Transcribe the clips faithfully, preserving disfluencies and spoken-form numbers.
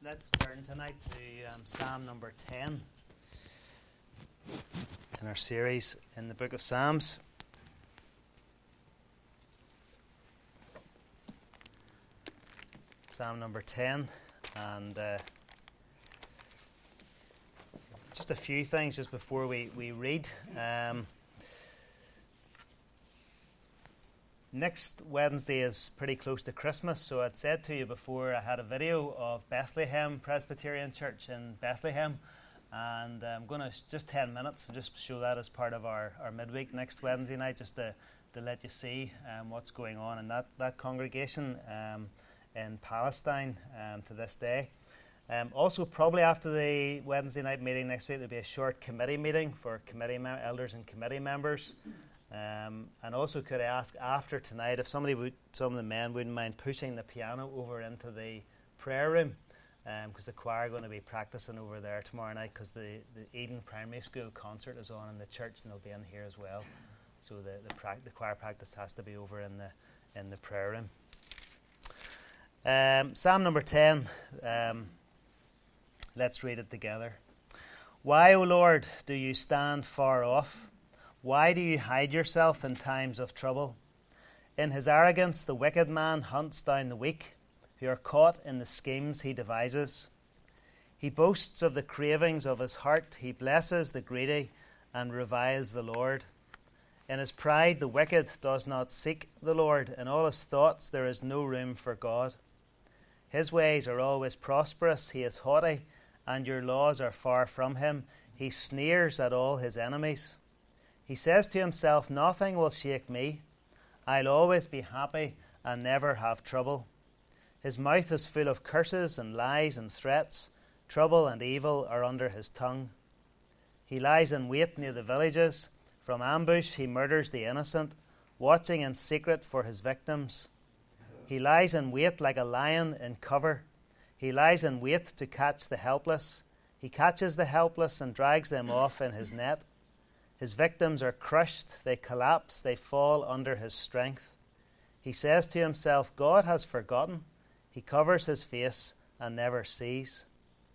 let's turn tonight to um, Psalm number ten in our series in the book of Psalms. Psalm number ten, and uh, just a few things just before we, we read. Um, Next Wednesday is pretty close to Christmas, so I'd said to you before I had a video of Bethlehem Presbyterian Church in Bethlehem, and I'm going to, just ten minutes, and just show that as part of our, our midweek next Wednesday night, just to, to let you see um, what's going on in that, that congregation um, in Palestine um, to this day. Um, also, probably after the Wednesday night meeting next week, there'll be a short committee meeting for committee mem- elders and committee members. Um, and also, could I ask after tonight if somebody would, some of the men wouldn't mind pushing the piano over into the prayer room, because um, the choir are going to be practicing over there tomorrow night, because the, the Eden Primary School concert is on in the church, and they'll be in here as well. So the the, pra- the choir practice has to be over in the in the prayer room. Um, Psalm number ten. Um, let's read it together. Why, O Lord, do you stand far off? Why do you hide yourself in times of trouble? In his arrogance, the wicked man hunts down the weak, who are caught in the schemes he devises. He boasts of the cravings of his heart. He blesses the greedy and reviles the Lord. In his pride, the wicked does not seek the Lord. In all his thoughts, there is no room for God. His ways are always prosperous. He is haughty, and your laws are far from him. He sneers at all his enemies. He says to himself, nothing will shake me. I'll always be happy and never have trouble. His mouth is full of curses and lies and threats. Trouble and evil are under his tongue. He lies in wait near the villages. From ambush he murders the innocent, watching in secret for his victims. He lies in wait like a lion in cover. He lies in wait to catch the helpless. He catches the helpless and drags them off in his net. His victims are crushed, they collapse, they fall under his strength. He says to himself, God has forgotten. He covers his face and never sees.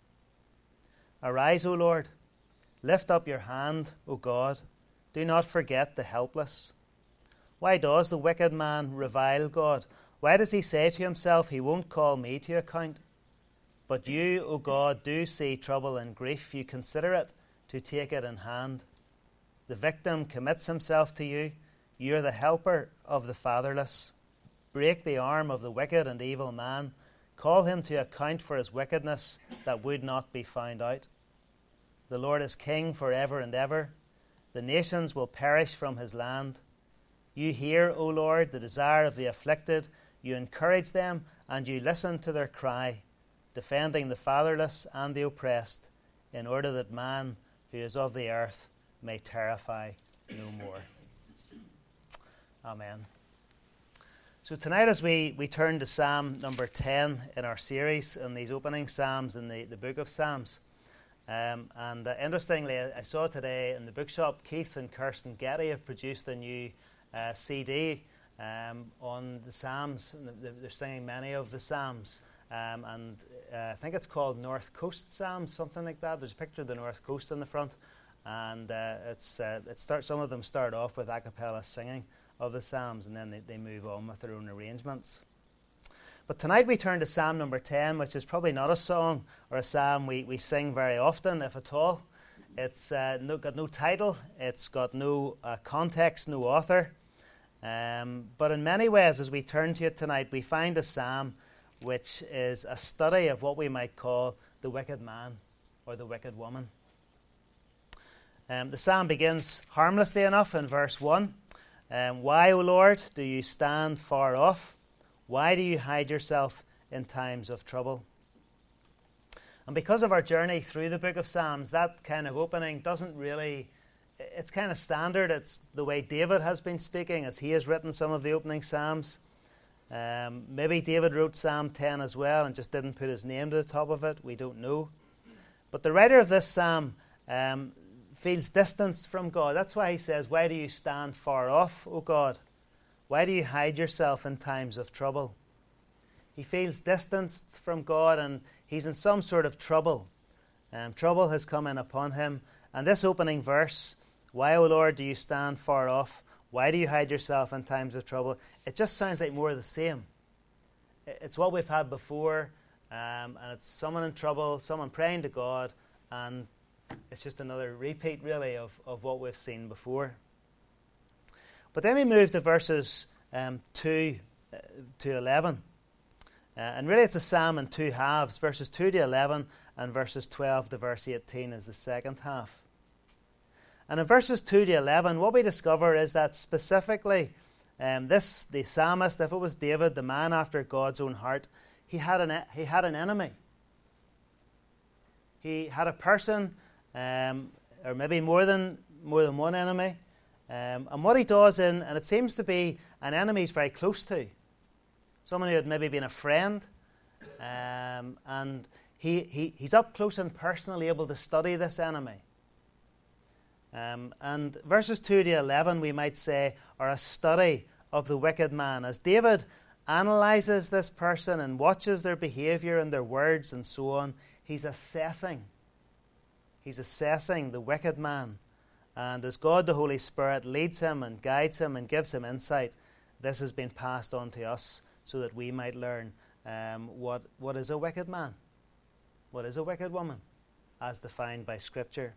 Arise, O Lord. Lift up your hand, O God. Do not forget the helpless. Why does the wicked man revile God? Why does he say to himself, he won't call me to account? But you, O God, do see trouble and grief. You consider it to take it in hand. The victim commits himself to you. You are the helper of the fatherless. Break the arm of the wicked and evil man. Call him to account for his wickedness that would not be found out. The Lord is king forever and ever. The nations will perish from his land. You hear, O Lord, the desire of the afflicted. You encourage them and you listen to their cry, defending the fatherless and the oppressed, in order that man who is of the earth may terrify no more. Amen. So tonight, as we, we turn to Psalm number ten in our series in these opening Psalms in the, the book of Psalms, um, and uh, interestingly, I, I saw today in the bookshop, Keith and Kirsten Getty have produced a new uh, C D um, on the Psalms. They're singing many of the Psalms, um, and uh, I think it's called North Coast Psalms, something like that. There's a picture of the North Coast in the front. And uh, it's uh, it start, some of them start off with a cappella singing of the Psalms, and then they, they move on with their own arrangements. But tonight we turn to Psalm number ten, which is probably not a song or a psalm we, we sing very often, if at all. It's uh, no, got no title, it's got no uh, context, no author. Um, but in many ways, as we turn to it tonight, we find a psalm which is a study of what we might call the wicked man or the wicked woman. Um, the psalm begins harmlessly enough in verse one. Um, Why, O Lord, do you stand far off? Why do you hide yourself in times of trouble? And because of our journey through the book of Psalms, that kind of opening doesn't really, it's kind of standard. It's the way David has been speaking as he has written some of the opening Psalms. Um, maybe David wrote Psalm ten as well and just didn't put his name to the top of it. We don't know. But the writer of this psalm um, feels distance from God. That's why he says, why do you stand far off, O God? Why do you hide yourself in times of trouble? He feels distanced from God, and he's in some sort of trouble. Um, trouble has come in upon him. And this opening verse, why, O Lord, do you stand far off? Why do you hide yourself in times of trouble? It just sounds like more of the same. It's what we've had before, um, and it's someone in trouble, someone praying to God, and it's just another repeat, really, of, of what we've seen before. But then we move to verses um, two uh, to eleven. Uh, and really it's a psalm in two halves. Verses two to eleven and verses twelve to verse eighteen is the second half. And in verses two to eleven, what we discover is that specifically um, this, the psalmist, if it was David, the man after God's own heart, he had an, he had an enemy. He had a person, um, or maybe more than, more than one enemy. Um, and what he does in, and it seems to be an enemy he's very close to, someone who had maybe been a friend, um, and he, he he's up close and personally able to study this enemy. Um, and verses two to eleven, we might say, are a study of the wicked man. As David analyzes this person and watches their behavior and their words and so on, he's assessing. He's assessing the wicked man. And as God the Holy Spirit leads him and guides him and gives him insight, this has been passed on to us so that we might learn um, what, what is a wicked man, what is a wicked woman, as defined by Scripture.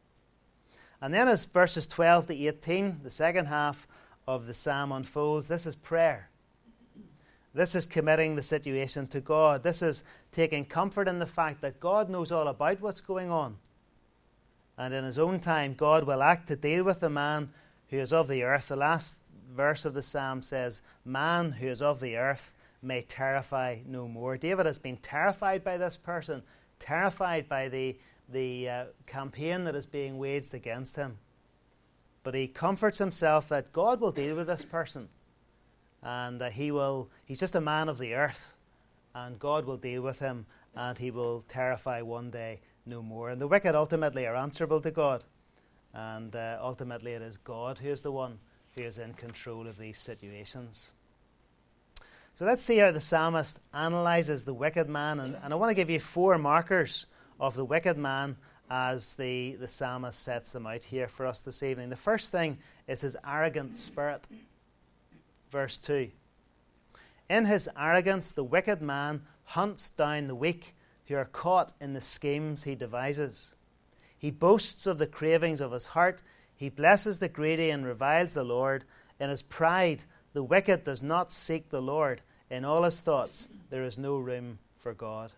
And then as verses twelve to eighteen, the second half of the psalm unfolds, this is prayer. This is committing the situation to God. This is taking comfort in the fact that God knows all about what's going on. And in his own time, God will act to deal with the man who is of the earth. The last verse of the psalm says, man who is of the earth may terrify no more. David has been terrified by this person, terrified by the, the uh, campaign that is being waged against him. But he comforts himself that God will deal with this person. And that he will, he's just a man of the earth. And God will deal with him, and he will terrify one day no more. And the wicked ultimately are answerable to God. And uh, ultimately it is God who is the one who is in control of these situations. So let's see how the psalmist analyzes the wicked man. And, and I want to give you four markers of the wicked man as the, the psalmist sets them out here for us this evening. The first thing is his arrogant spirit. Verse two. In his arrogance, the wicked man hunts down the weak who are caught in the schemes he devises. He boasts of the cravings of his heart. He blesses the greedy and reviles the Lord. In his pride, the wicked does not seek the Lord. In all his thoughts, there is no room for God.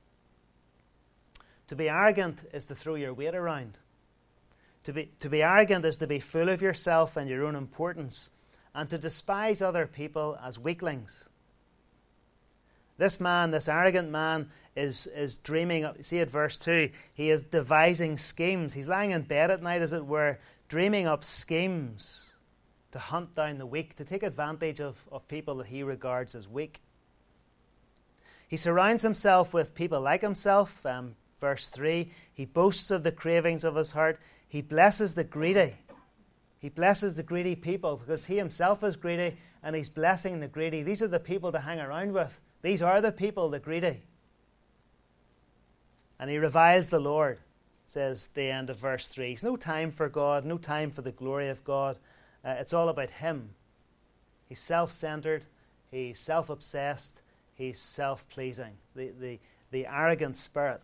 To be arrogant is to throw your weight around. To be, to be arrogant is to be full of yourself and your own importance, and to despise other people as weaklings. This man, this arrogant man, is, is dreaming, of, see at verse two, he is devising schemes. He's lying in bed at night, as it were, dreaming up schemes to hunt down the weak, to take advantage of, of people that he regards as weak. He surrounds himself with people like himself. Um, verse three, he boasts of the cravings of his heart. He blesses the greedy. He blesses the greedy people because he himself is greedy, and he's blessing the greedy. These are the people to hang around with. These are the people, the greedy. And he reviles the Lord, says the end of verse three. He's no time for God, no time for the glory of God. Uh, it's all about him. He's self-centered. He's self-obsessed. He's self-pleasing. The, the, the arrogant spirit.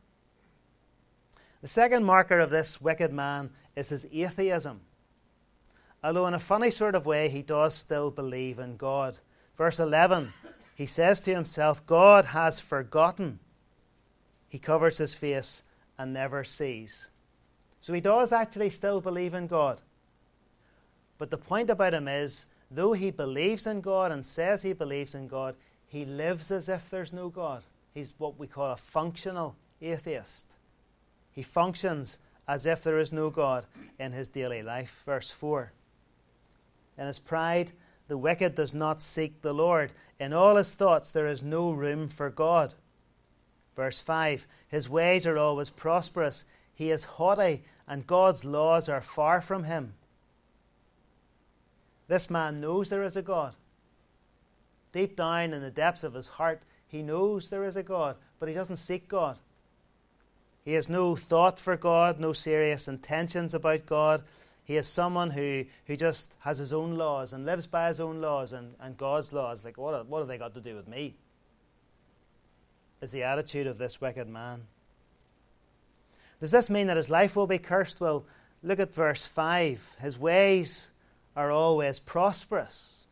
The second marker of this wicked man is his atheism. Although in a funny sort of way, he does still believe in God. Verse eleven, he says to himself, God has forgotten. He covers his face and never sees. So he does actually still believe in God. But the point about him is, though he believes in God and says he believes in God, he lives as if there's no God. He's what we call a functional atheist. He functions as if there is no God in his daily life. Verse four. In his pride, the wicked does not seek the Lord. In all his thoughts, there is no room for God. Verse five, his ways are always prosperous. He is haughty, and God's laws are far from him. This man knows there is a God. Deep down in the depths of his heart, he knows there is a God, but he doesn't seek God. He has no thought for God, no serious intentions about God. He is someone who, who just has his own laws and lives by his own laws and, and God's laws. Like, what, what have they got to do with me? Is the attitude of this wicked man. Does this mean that his life will be cursed? Well, look at verse five. His ways are always prosperous.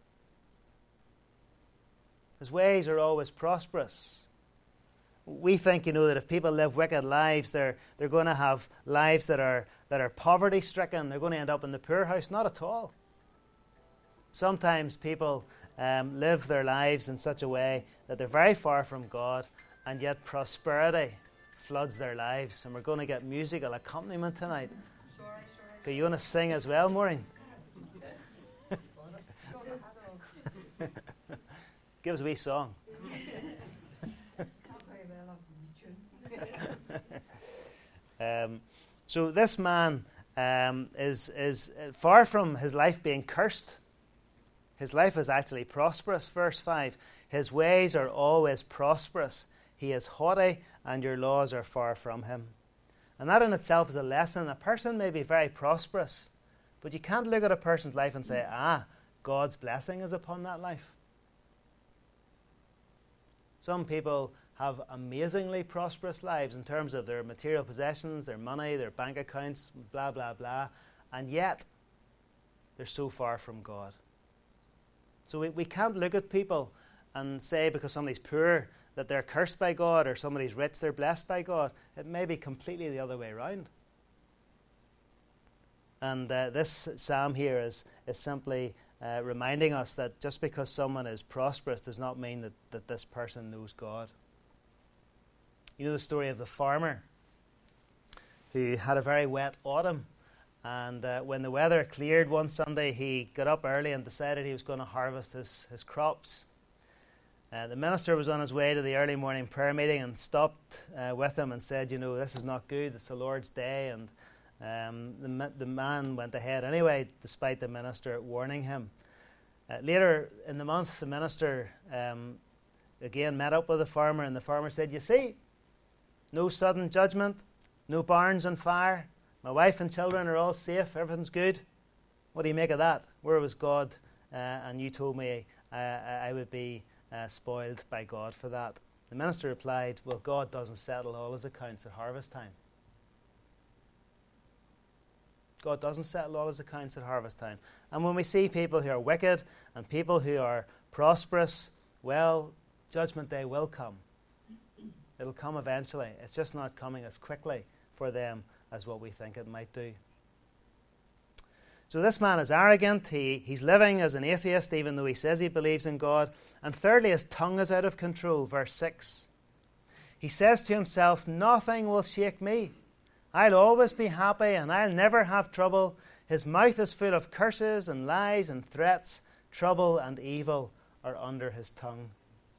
His ways are always prosperous. We think, you know, that if people live wicked lives, they're they're going to have lives that are that are poverty-stricken. They're going to end up in the poorhouse. Not at all. Sometimes people um, live their lives in such a way that they're very far from God, and yet prosperity floods their lives. And we're going to get musical accompaniment tonight. Sorry, sorry. Okay, you want to sing as well, Maureen? Give us a wee song. um, so this man um, is is far from his life being cursed. His life is actually prosperous. Verse five. His ways are always prosperous. He is haughty, and your laws are far from him. And that in itself is a lesson. A person may be very prosperous, but you can't look at a person's life and say, ah, God's blessing is upon that life. Some people have amazingly prosperous lives in terms of their material possessions, their money, their bank accounts, blah, blah, blah, and yet they're so far from God. So we, we can't look at people and say because somebody's poor that they're cursed by God, or somebody's rich, they're blessed by God. It may be completely the other way around. And uh, this psalm here is, is simply uh, reminding us that just because someone is prosperous does not mean that, that this person knows God. You know the story of the farmer who had a very wet autumn, and uh, when the weather cleared one Sunday, he got up early and decided he was going to harvest his, his crops. Uh, the minister was on his way to the early morning prayer meeting and stopped uh, with him and said, you know, this is not good, it's the Lord's day. And um, the, the man went ahead anyway, despite the minister warning him. Uh, later in the month, the minister um, again met up with the farmer, and the farmer said, you see, no sudden judgment, no barns on fire, my wife and children are all safe, everything's good. What do you make of that? Where was God? Uh, and you told me uh, I would be Uh, spoiled by God for that. The minister replied, well, God doesn't settle all his accounts at harvest time. God doesn't settle all his accounts at harvest time. And when we see people who are wicked and people who are prosperous, well, judgment day will come. It'll come eventually. It's just not coming as quickly for them as what we think it might do. So this man is arrogant. He, he's living as an atheist even though he says he believes in God. And thirdly, his tongue is out of control. Verse six. He says to himself, nothing will shake me. I'll always be happy and I'll never have trouble. His mouth is full of curses and lies and threats. Trouble and evil are under his tongue.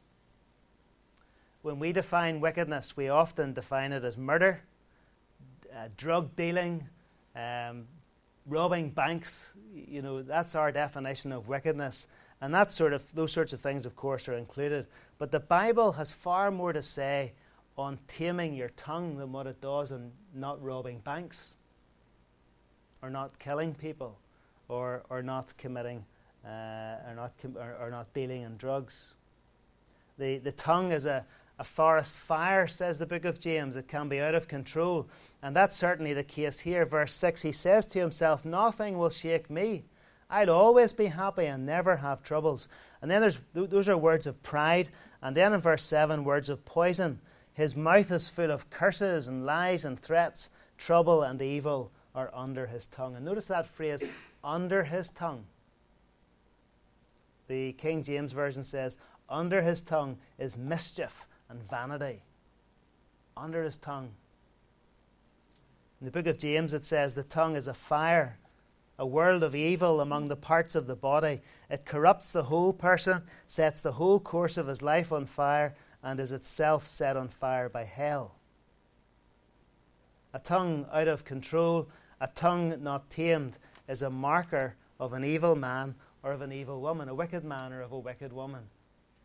When we define wickedness, we often define it as murder, uh, drug dealing, um, robbing banks. You know, that's our definition of wickedness. And that sort of, those sorts of things, of course, are included. But the Bible has far more to say on taming your tongue than what it does on not robbing banks, or not killing people, or or not committing, uh, or not com- or, or not dealing in drugs. The the tongue is a a forest fire, says the book of James. It can be out of control. And that's certainly the case here. Verse six, he says to himself, nothing will shake me. I'll always be happy and never have troubles. And then there's th- those are words of pride. And then in verse seven, words of poison. His mouth is full of curses and lies and threats. Trouble and evil are under his tongue. And notice that phrase, under his tongue. The King James Version says, under his tongue is mischief and vanity. Under his tongue. In the book of James it says the tongue is a fire, a world of evil among the parts of the body. It corrupts the whole person, sets the whole course of his life on fire, and is itself set on fire by hell. A tongue out of control, a tongue not tamed, is a marker of an evil man or of an evil woman, a wicked man or of a wicked woman.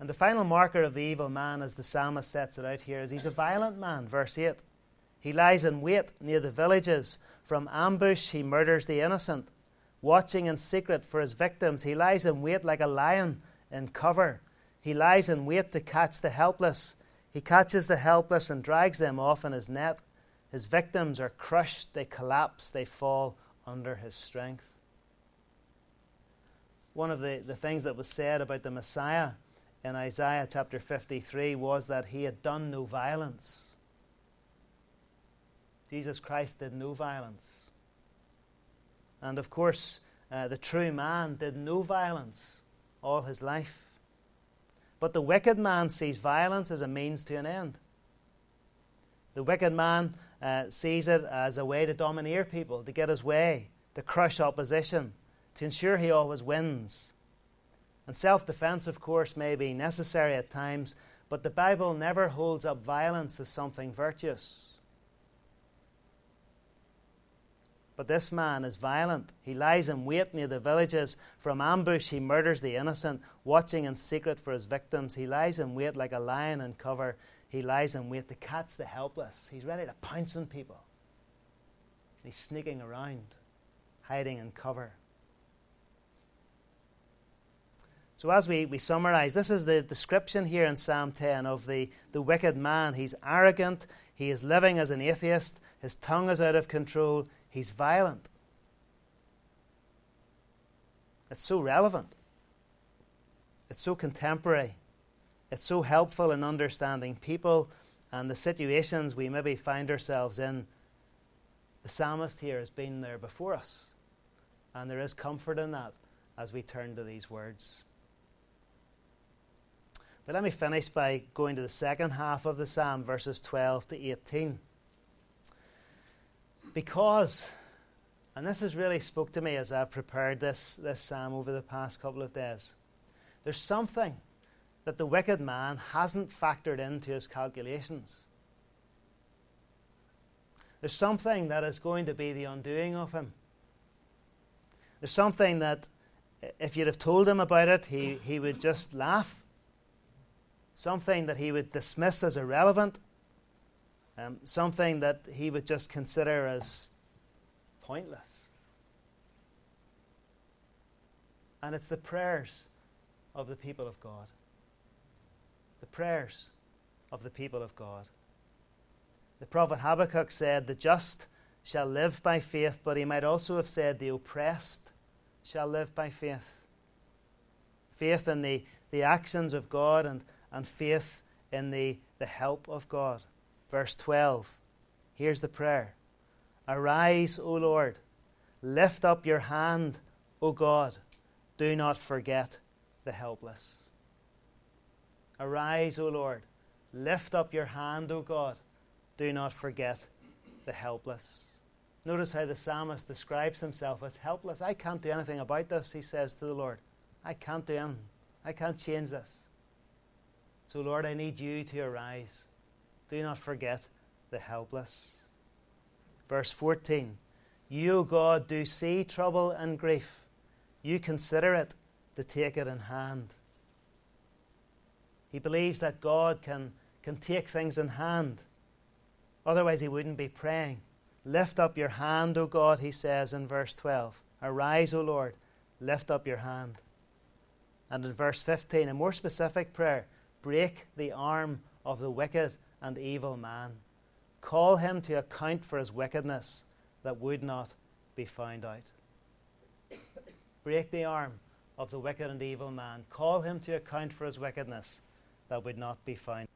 And the final marker of the evil man, as the psalmist sets it out here, is he's a violent man. Verse eight. He lies in wait near the villages. From ambush he murders the innocent. Watching in secret for his victims, he lies in wait like a lion in cover. He lies in wait to catch the helpless. He catches the helpless and drags them off in his net. His victims are crushed, they collapse, they fall under his strength. One of the, the things that was said about the Messiah in Isaiah chapter fifty-three was that he had done no violence. Jesus Christ did no violence. And of course, uh, the true man did no violence all his life. But the wicked man sees violence as a means to an end. The wicked man uh, sees it as a way to domineer people, to get his way, to crush opposition, to ensure he always wins. And self-defense, of course, may be necessary at times, but the Bible never holds up violence as something virtuous. But this man is violent. He lies in wait near the villages. From ambush he murders the innocent, watching in secret for his victims. He lies in wait like a lion in cover. He lies in wait to catch the helpless. He's ready to pounce on people. He's sneaking around, hiding in cover. So as we, we summarize, this is the description here in Psalm ten of the, the wicked man. He's arrogant. He is living as an atheist. His tongue is out of control. He's violent. It's so relevant. It's so contemporary. It's so helpful in understanding people and the situations we maybe find ourselves in. The psalmist here has been there before us. And there is comfort in that as we turn to these words. But let me finish by going to the second half of the psalm, verses twelve to eighteen. Because, and this has really spoke to me as I've prepared this, this psalm over the past couple of days, there's something that the wicked man hasn't factored into his calculations. There's something that is going to be the undoing of him. There's something that if you'd have told him about it, he, he would just laugh. Something that he would dismiss as irrelevant. Um, something that he would just consider as pointless. And it's the prayers of the people of God. The prayers of the people of God. The prophet Habakkuk said, "The just shall live by faith," but he might also have said, "The oppressed shall live by faith." Faith in the, the actions of God and, and faith in the, the help of God. Verse twelve, here's the prayer. "Arise, O Lord, lift up your hand, O God, do not forget the helpless." Arise, O Lord, lift up your hand, O God, do not forget the helpless. Notice how the psalmist describes himself as helpless. I can't do anything about this, he says to the Lord. I can't do anything. I can't change this. So, Lord, I need you to arise. Do not forget the helpless. Verse fourteen, "You, O God, do see trouble and grief. You consider it to take it in hand." He believes that God can, can take things in hand. Otherwise he wouldn't be praying. Lift up your hand, O God, he says in verse twelve. Arise, O Lord, lift up your hand. And in verse fifteen, a more specific prayer, break the arm of the wicked and evil man. Call him to account for his wickedness that would not be found out. Break the arm of the wicked and evil man. Call him to account for his wickedness that would not be found.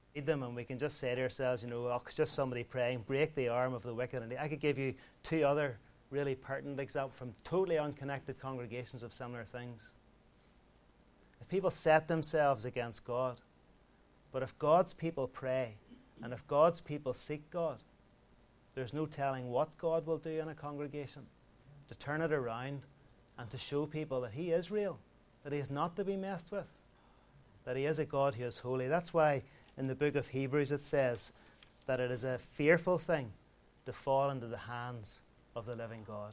read them and we can just say to ourselves, you know, oh, it's just somebody praying, break the arm of the wicked. And I could give you two other really pertinent examples from totally unconnected congregations of similar things. If people set themselves against God, but if God's people pray, and if God's people seek God, there's no telling what God will do in a congregation to turn it around and to show people that He is real, that He is not to be messed with, that He is a God who is holy. That's why in the book of Hebrews it says that it is a fearful thing to fall into the hands of the living God.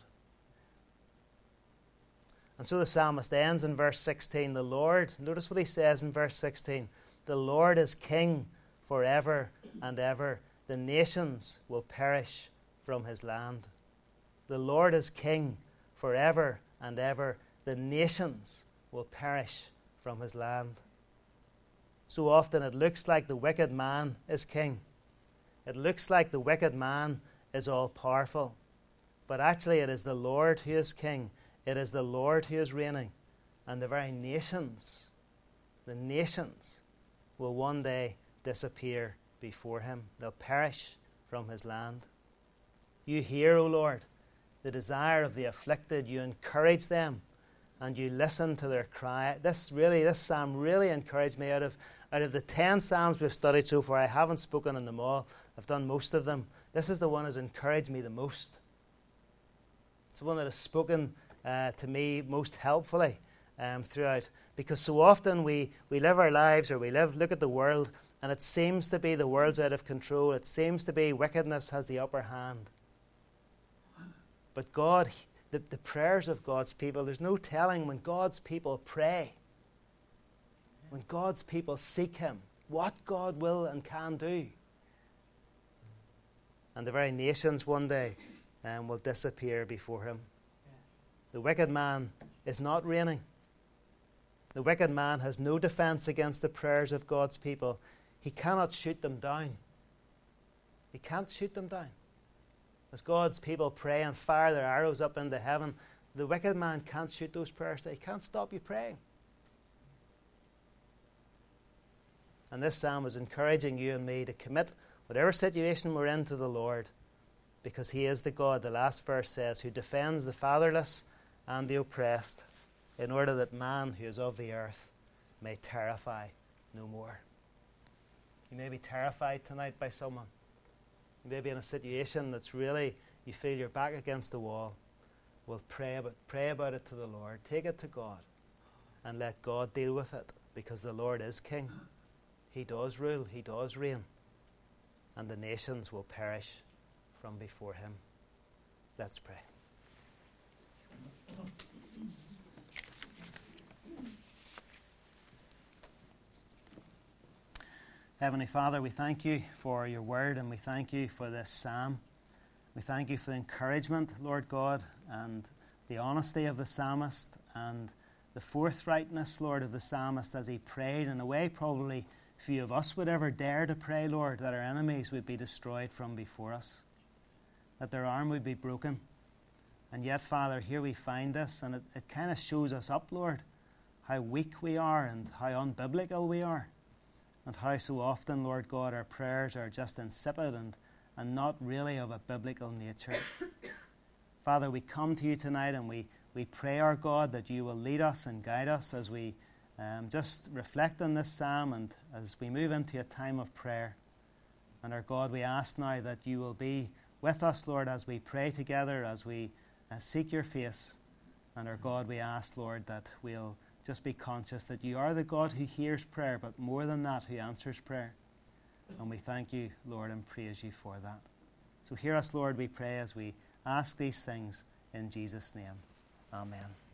And so the psalmist ends in verse sixteen. The Lord, notice what he says in verse sixteen, the Lord is king forever and ever. The nations will perish from his land. The Lord is king forever and ever. The nations will perish from his land. So often it looks like the wicked man is king. It looks like the wicked man is all powerful. But actually it is the Lord who is king. It is the Lord who is reigning. And the very nations, the nations will one day disappear before him. They'll perish from his land. You hear, O Lord, the desire of the afflicted. You encourage them and you listen to their cry. This really, this psalm really encouraged me. Out of, out of the ten psalms we've studied so far, I haven't spoken on them all. I've done most of them. This is the one that has encouraged me the most. It's the one that has spoken uh, to me most helpfully um, throughout. Because so often we, we live our lives, or we live, look at the world, and it seems to be the world's out of control. It seems to be wickedness has the upper hand. But God, the, the prayers of God's people, there's no telling when God's people pray, when God's people seek Him, what God will and can do. And the very nations one day um, will disappear before Him. The wicked man is not reigning. The wicked man has no defense against the prayers of God's people. He cannot shoot them down. He can't shoot them down. As God's people pray and fire their arrows up into heaven, the wicked man can't shoot those prayers. He can't stop you praying. And this psalm is encouraging you and me to commit whatever situation we're in to the Lord, because He is the God, the last verse says, who defends the fatherless and the oppressed, in order that man who is of the earth may terrify no more. You may be terrified tonight by someone. You may be in a situation that's really, you feel you're back against the wall. Well, pray about, pray about it to the Lord. Take it to God and let God deal with it, because the Lord is king. He does rule. He does reign. And the nations will perish from before Him. Let's pray. Heavenly Father, we thank You for Your word, and we thank You for this psalm. We thank You for the encouragement, Lord God, and the honesty of the psalmist, and the forthrightness, Lord, of the psalmist as he prayed in a way probably few of us would ever dare to pray, Lord, that our enemies would be destroyed from before us, that their arm would be broken. And yet, Father, here we find this, and it, it kind of shows us up, Lord, how weak we are and how unbiblical we are, and how so often, Lord God, our prayers are just insipid and, and not really of a biblical nature. Father, we come to You tonight and we, we pray, our God, that You will lead us and guide us as we um, just reflect on this psalm and as we move into a time of prayer. And our God, we ask now that You will be with us, Lord, as we pray together, as we uh, seek Your face. And our God, we ask, Lord, that we'll just be conscious that You are the God who hears prayer, but more than that, who answers prayer. And we thank You, Lord, and praise You for that. So hear us, Lord, we pray, as we ask these things in Jesus' name. Amen.